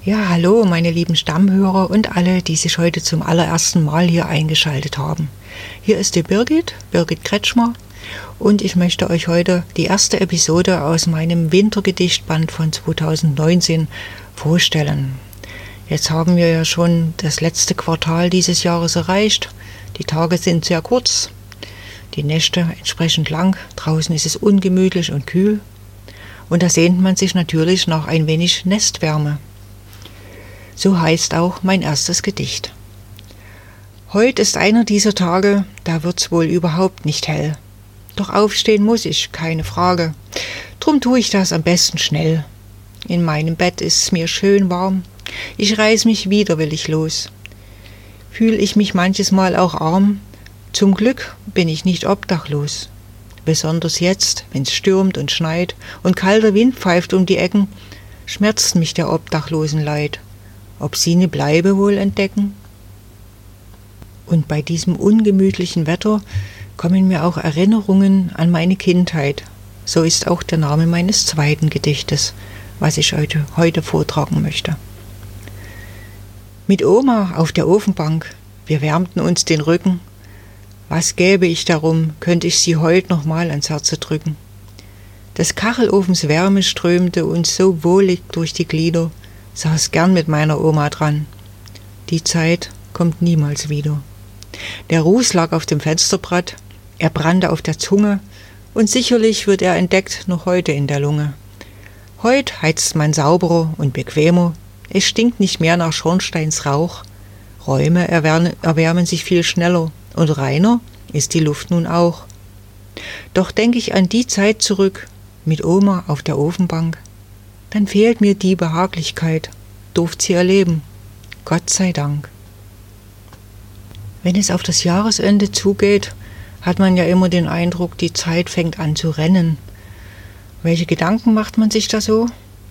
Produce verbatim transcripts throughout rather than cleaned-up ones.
Ja, hallo meine lieben Stammhörer und alle, die sich heute zum allerersten Mal hier eingeschaltet haben. Hier ist die Birgit, Birgit Kretschmer, und ich möchte euch heute die erste Episode aus meinem Wintergedichtband von zweitausendneunzehn vorstellen. Jetzt haben wir ja schon das letzte Quartal dieses Jahres erreicht. Die Tage sind sehr kurz, die Nächte entsprechend lang, draußen ist es ungemütlich und kühl und da sehnt man sich natürlich nach ein wenig Nestwärme. So heißt auch mein erstes Gedicht. Heut ist einer dieser Tage, da wird's wohl überhaupt nicht hell. Doch aufstehen muss ich, keine Frage. Drum tue ich das am besten schnell. In meinem Bett ist's mir schön warm. Ich reiß mich widerwillig los. Fühl ich mich manches Mal auch arm. Zum Glück bin ich nicht obdachlos. Besonders jetzt, wenn's stürmt und schneit und kalter Wind pfeift um die Ecken, schmerzt mich der Obdachlosenleid. Ob sie ne Bleibe wohl entdecken? Und bei diesem ungemütlichen Wetter kommen mir auch Erinnerungen an meine Kindheit. So ist auch der Name meines zweiten Gedichtes, was ich heute, heute vortragen möchte. Mit Oma auf der Ofenbank, wir wärmten uns den Rücken. Was gäbe ich darum, könnte ich sie heut noch mal ans Herze drücken. Des Kachelofens Wärme strömte uns so wohlig durch die Glieder, saß gern mit meiner Oma dran. Die Zeit kommt niemals wieder. Der Ruß lag auf dem Fensterbrett, er brannte auf der Zunge und sicherlich wird er entdeckt noch heute in der Lunge. Heut heizt man sauberer und bequemer, es stinkt nicht mehr nach Schornsteins Rauch, Räume erwärmen, erwärmen sich viel schneller und reiner ist die Luft nun auch. Doch denk ich an die Zeit zurück, mit Oma auf der Ofenbank, dann fehlt mir die Behaglichkeit, durft sie erleben, Gott sei Dank. Wenn es auf das Jahresende zugeht, hat man ja immer den Eindruck, die Zeit fängt an zu rennen. Welche Gedanken macht man sich da so?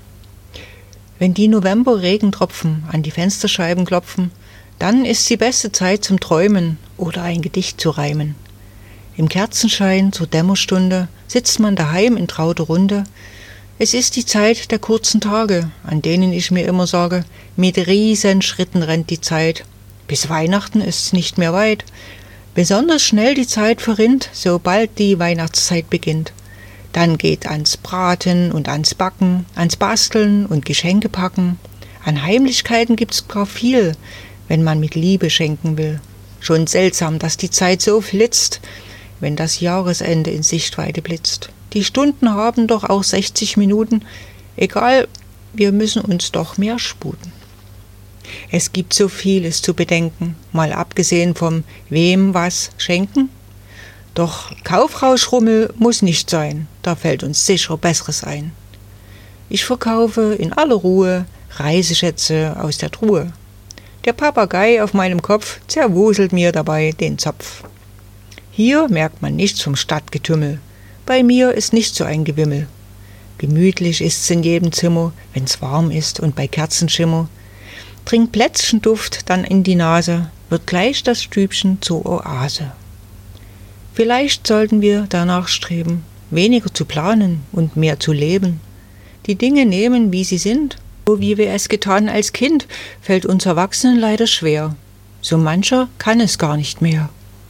Wenn die November-Regentropfen an die Fensterscheiben klopfen, dann ist die beste Zeit zum Träumen oder ein Gedicht zu reimen. Im Kerzenschein zur Dämmerstunde sitzt man daheim in trauter Runde. Es ist die Zeit der kurzen Tage, an denen ich mir immer sage, mit riesen Schritten rennt die Zeit. Bis Weihnachten ist's nicht mehr weit. Besonders schnell die Zeit verrinnt, sobald die Weihnachtszeit beginnt. Dann geht ans Braten und ans Backen, ans Basteln und Geschenke packen. An Heimlichkeiten gibt's gar viel, wenn man mit Liebe schenken will. Schon seltsam, dass die Zeit so flitzt, wenn das Jahresende in Sichtweite blitzt. Die Stunden haben doch auch sechzig Minuten. Egal, wir müssen uns doch mehr sputen. Es gibt so vieles zu bedenken, mal abgesehen vom wem was schenken. Doch Kaufrauschrummel muss nicht sein, da fällt uns sicher Besseres ein. Ich verkaufe in aller Ruhe Reiseschätze aus der Truhe. Der Papagei auf meinem Kopf zerwuselt mir dabei den Zopf. Hier merkt man nichts vom Stadtgetümmel. Bei mir ist nicht so ein Gewimmel. Gemütlich ist's in jedem Zimmer, wenn's warm ist und bei Kerzenschimmer. Dringt Plätzchenduft dann in die Nase, wird gleich das Stübchen zur Oase. Vielleicht sollten wir danach streben, weniger zu planen und mehr zu leben. Die Dinge nehmen, wie sie sind, so wie wir es getan als Kind, fällt uns Erwachsenen leider schwer. So mancher kann es gar nicht mehr.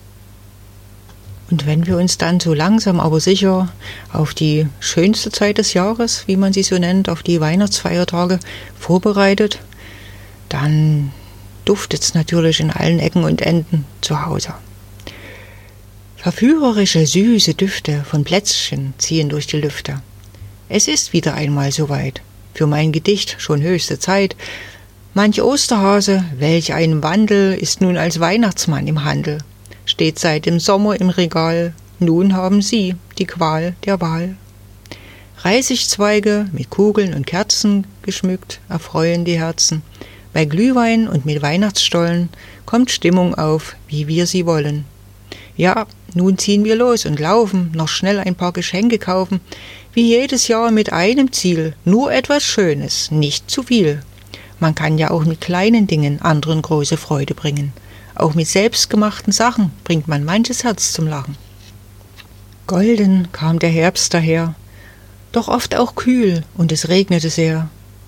Und wenn wir uns dann so langsam aber sicher auf die schönste Zeit des Jahres, wie man sie so nennt, auf die Weihnachtsfeiertage vorbereitet, dann duftet's natürlich in allen Ecken und Enden zu Hause. Verführerische, süße Düfte von Plätzchen ziehen durch die Lüfte. Es ist wieder einmal soweit, für mein Gedicht schon höchste Zeit. Manch Osterhase, welch ein Wandel, ist nun als Weihnachtsmann im Handel. Steht seit dem Sommer im Regal, nun haben Sie die Qual der Wahl. Reisigzweige mit Kugeln und Kerzen geschmückt erfreuen die Herzen. Bei Glühwein und mit Weihnachtsstollen kommt Stimmung auf, wie wir sie wollen. Ja, nun ziehen wir los und laufen, noch schnell ein paar Geschenke kaufen, wie jedes Jahr mit einem Ziel, nur etwas Schönes, nicht zu viel. Man kann ja auch mit kleinen Dingen anderen große Freude bringen. Auch mit selbstgemachten Sachen bringt man manches Herz zum Lachen. Golden kam der Herbst daher, doch oft auch kühl und es regnete sehr.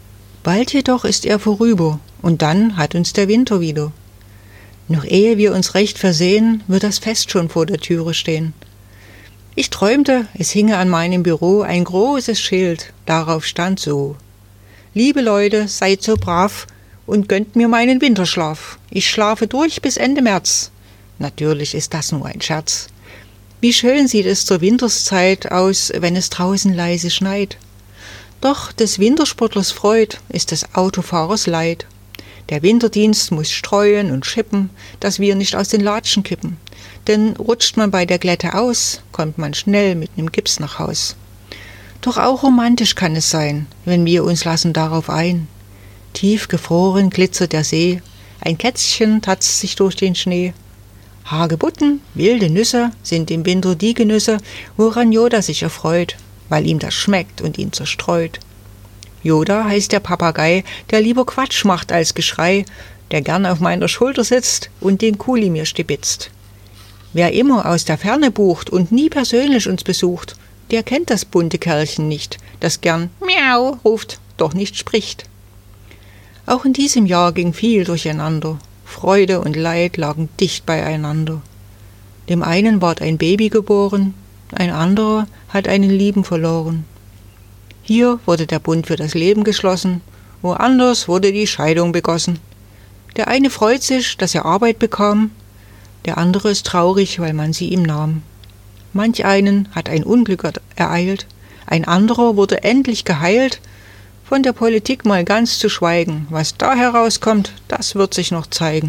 Bald jedoch ist er vorüber, und dann hat uns der Winter wieder. Noch ehe wir uns recht versehen, wird das Fest schon vor der Türe stehen. Ich träumte, es hinge an meinem Büro ein großes Schild, darauf stand so: Liebe Leute, seid so brav und gönnt mir meinen Winterschlaf. Ich schlafe durch bis Ende März. Natürlich ist das nur ein Scherz. Wie schön sieht es zur Winterszeit aus, wenn es draußen leise schneit. Doch des Wintersportlers Freud ist des Autofahrers Leid. Der Winterdienst muss streuen und schippen, dass wir nicht aus den Latschen kippen. Denn rutscht man bei der Glätte aus, kommt man schnell mit nem Gips nach Haus. Doch auch romantisch kann es sein, wenn wir uns lassen darauf ein. Tief gefroren glitzert der See, ein Kätzchen tatzt sich durch den Schnee. Hagebutten, wilde Nüsse sind im Winter die Genüsse, woran Yoda sich erfreut, weil ihm das schmeckt und ihn zerstreut. Yoda heißt der Papagei, der lieber Quatsch macht als Geschrei, der gern auf meiner Schulter sitzt und den Kuli mir stibitzt. Wer immer aus der Ferne bucht und nie persönlich uns besucht, der kennt das bunte Kerlchen nicht, das gern Miau ruft, doch nicht spricht. Auch in diesem Jahr ging viel durcheinander, Freude und Leid lagen dicht beieinander. Dem einen ward ein Baby geboren, ein anderer hat einen Lieben verloren. Hier wurde der Bund für das Leben geschlossen, woanders wurde die Scheidung begossen. Der eine freut sich, dass er Arbeit bekam, der andere ist traurig, weil man sie ihm nahm. Manch einen hat ein Unglück ereilt, ein anderer wurde endlich geheilt, von der Politik mal ganz zu schweigen, was da herauskommt, das wird sich noch zeigen.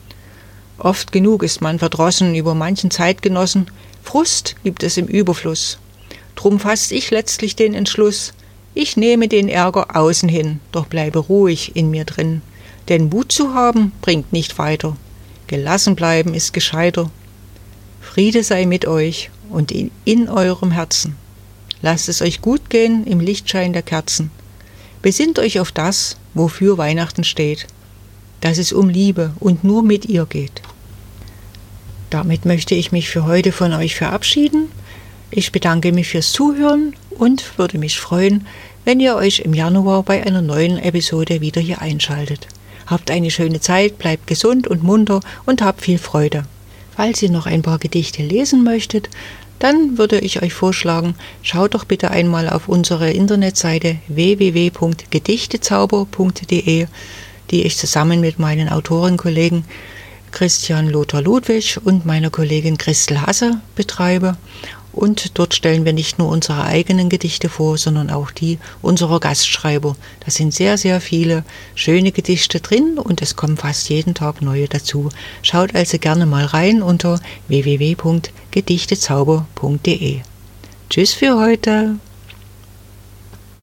Oft genug ist man verdrossen über manchen Zeitgenossen, Frust gibt es im Überfluss. Drum fass ich letztlich den Entschluss, ich nehme den Ärger außen hin, doch bleibe ruhig in mir drin. Denn Wut zu haben bringt nicht weiter, gelassen bleiben ist gescheiter. Friede sei mit euch und in, in eurem Herzen. Lasst es euch gut gehen im Lichtschein der Kerzen. Besinnt euch auf das, wofür Weihnachten steht, dass es um Liebe und nur mit ihr geht. Damit möchte ich mich für heute von euch verabschieden. Ich bedanke mich fürs Zuhören und würde mich freuen, wenn ihr euch im Januar bei einer neuen Episode wieder hier einschaltet. Habt eine schöne Zeit, bleibt gesund und munter und habt viel Freude. Falls ihr noch ein paar Gedichte lesen möchtet, dann würde ich euch vorschlagen, schaut doch bitte einmal auf unsere Internetseite w w w punkt gedichtezauber punkt d e, die ich zusammen mit meinen Autorenkollegen Christian Lothar Ludwig und meiner Kollegin Christel Hasse betreibe. Und dort stellen wir nicht nur unsere eigenen Gedichte vor, sondern auch die unserer Gastschreiber. Da sind sehr, sehr viele schöne Gedichte drin und es kommen fast jeden Tag neue dazu. Schaut also gerne mal rein unter w w w punkt gedichtezauber punkt d e. Tschüss für heute!